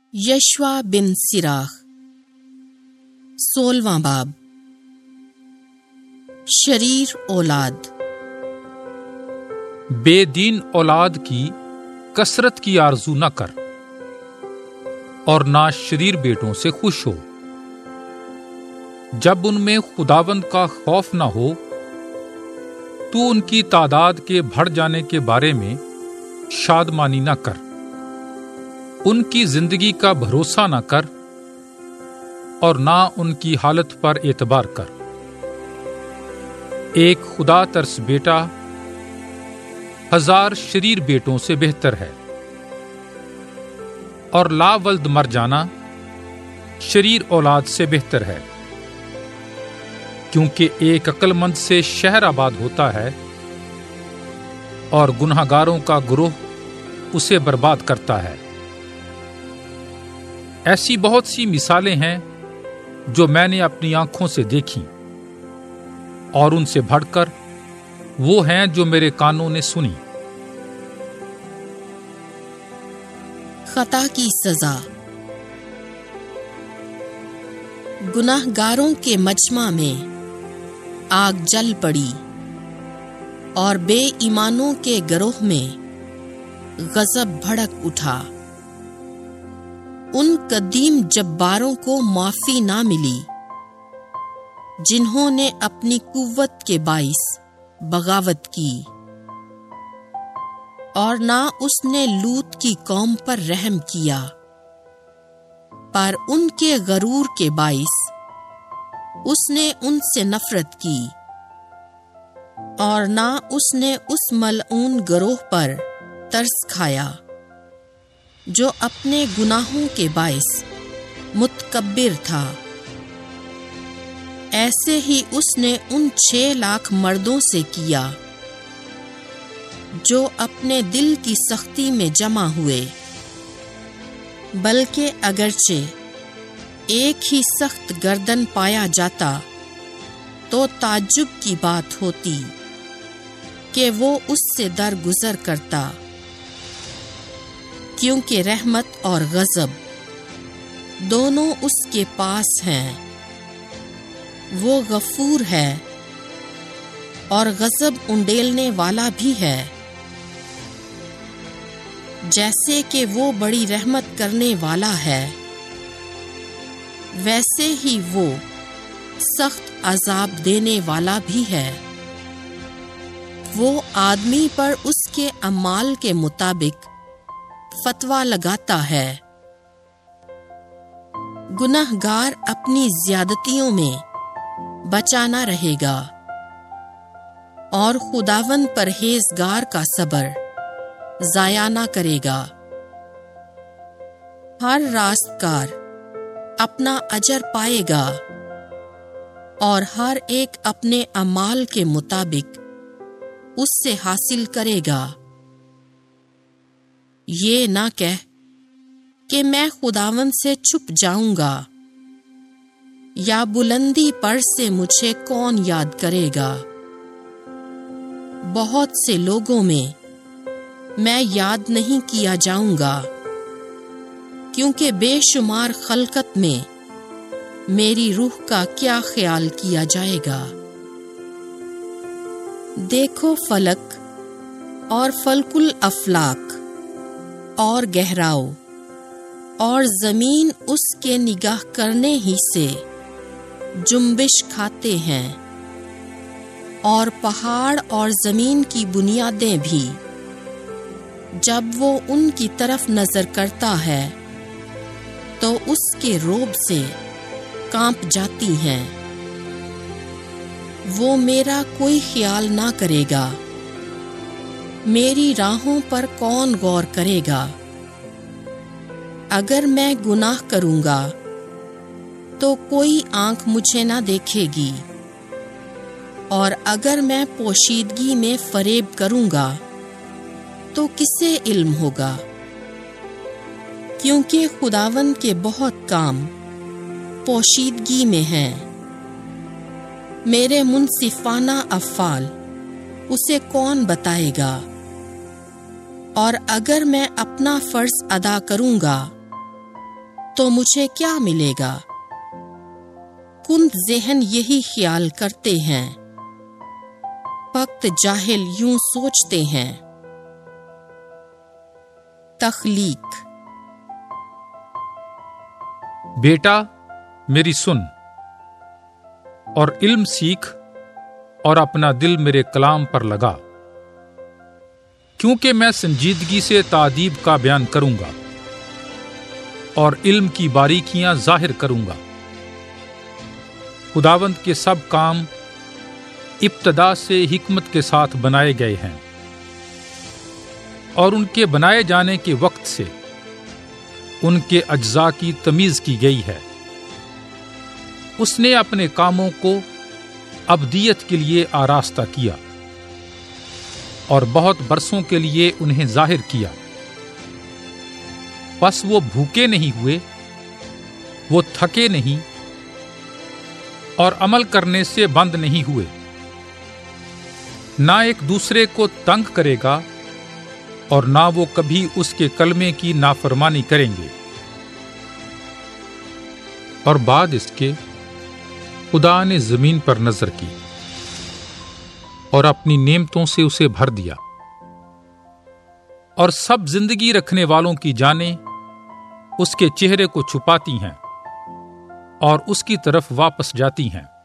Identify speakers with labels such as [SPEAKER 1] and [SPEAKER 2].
[SPEAKER 1] یشوع بن سراخ 16واں باب۔ شریر اولاد۔
[SPEAKER 2] بے دین اولاد کی کثرت کی آرزو نہ کر اور نہ شریر بیٹوں سے خوش ہو، جب ان میں خداوند کا خوف نہ ہو تو ان کی تعداد کے بڑھ جانے کے بارے میں شادمانی نہ کر، ان کی زندگی کا بھروسہ نہ کر اور نہ ان کی حالت پر اعتبار کر۔ ایک خدا ترس بیٹا 1000 شریر بیٹوں سے بہتر ہے، اور لا ولد مر جانا شریر اولاد سے بہتر ہے، کیونکہ ایک عقل مند سے شہر آباد ہوتا ہے اور گنہگاروں کا گروہ اسے برباد کرتا ہے۔ ایسی بہت سی مثالیں ہیں جو میں نے اپنی آنکھوں سے دیکھی، اور ان سے بڑھ کر وہ ہیں جو میرے کانوں نے سنی۔
[SPEAKER 1] خطا کی سزا۔ گناہ گاروں کے مجمع میں آگ جل پڑی اور بے ایمانوں کے گروہ میں غضب بھڑک اٹھا۔ ان قدیم جباروں کو معافی نہ ملی جنہوں نے اپنی قوت کے باعث بغاوت کی، اور نہ اس نے لوط کی قوم پر رحم کیا، پر ان کے غرور کے باعث اس نے ان سے نفرت کی، اور نہ اس نے اس ملعون گروہ پر ترس کھایا جو اپنے گناہوں کے باعث متکبر تھا۔ ایسے ہی اس نے ان 6 لاکھ مردوں سے کیا جو اپنے دل کی سختی میں جمع ہوئے، بلکہ اگرچہ ایک ہی سخت گردن پایا جاتا تو تعجب کی بات ہوتی کہ وہ اس سے درگزر کرتا، کیونکہ رحمت اور غضب دونوں اس کے پاس ہیں۔ وہ غفور ہے اور غضب انڈیلنے والا بھی ہے، جیسے کہ وہ بڑی رحمت کرنے والا ہے، ویسے ہی وہ سخت عذاب دینے والا بھی ہے۔ وہ آدمی پر اس کے اعمال کے مطابق فتویٰ لگاتا ہے۔ گناہ گار اپنی زیادتیوں میں بچا نہ رہے گا، اور خداوند پرہیزگار کا صبر ضائع نہ کرے گا۔ ہر راستگار اپنا اجر پائے گا، اور ہر ایک اپنے اعمال کے مطابق اس سے حاصل کرے گا۔ یہ نہ کہہ کہ میں خداوند سے چھپ جاؤں گا، یا بلندی پر سے مجھے کون یاد کرے گا۔ بہت سے لوگوں میں یاد نہیں کیا جاؤں گا، کیونکہ بے شمار خلقت میں میری روح کا کیا خیال کیا جائے گا۔ دیکھو فلک اور فلک الافلاک اور گہراؤ، اور زمین اس کے نگاہ کرنے ہی سے جنبش کھاتے ہیں، اور پہاڑ اور زمین کی بنیادیں بھی جب وہ ان کی طرف نظر کرتا ہے تو اس کے رعب سے کانپ جاتی ہیں۔ وہ میرا کوئی خیال نہ کرے گا، میری راہوں پر کون غور کرے گا؟ اگر میں گناہ کروں گا تو کوئی آنکھ مجھے نہ دیکھے گی، اور اگر میں پوشیدگی میں فریب کروں گا تو کسے علم ہوگا؟ کیونکہ خداوند کے بہت کام پوشیدگی میں ہیں، میرے منصفانہ افعال اسے کون بتائے گا؟ اور اگر میں اپنا فرض ادا کروں گا تو مجھے کیا ملے گا؟ کند ذہن یہی خیال کرتے ہیں، فقط جاہل یوں سوچتے ہیں۔ تخلیق۔
[SPEAKER 2] بیٹا میری سن اور علم سیکھ اور اپنا دل میرے کلام پر لگا، کیونکہ میں سنجیدگی سے تادیب کا بیان کروں گا اور علم کی باریکیاں ظاہر کروں گا۔ خداوند کے سب کام ابتدا سے حکمت کے ساتھ بنائے گئے ہیں، اور ان کے بنائے جانے کے وقت سے ان کے اجزاء کی تمیز کی گئی ہے۔ اس نے اپنے کاموں کو ابدیت کے لیے آراستہ کیا اور بہت برسوں کے لیے انہیں ظاہر کیا۔ بس وہ بھوکے نہیں ہوئے، وہ تھکے نہیں اور عمل کرنے سے بند نہیں ہوئے۔ نہ ایک دوسرے کو تنگ کرے گا اور نہ وہ کبھی اس کے کلمے کی نافرمانی کریں گے۔ اور بعد اس کے خدا نے زمین پر نظر کی اور اپنی نعمتوں سے اسے بھر دیا، اور سب زندگی رکھنے والوں کی جانیں اس کے چہرے کو چھپاتی ہیں اور اس کی طرف واپس جاتی ہیں۔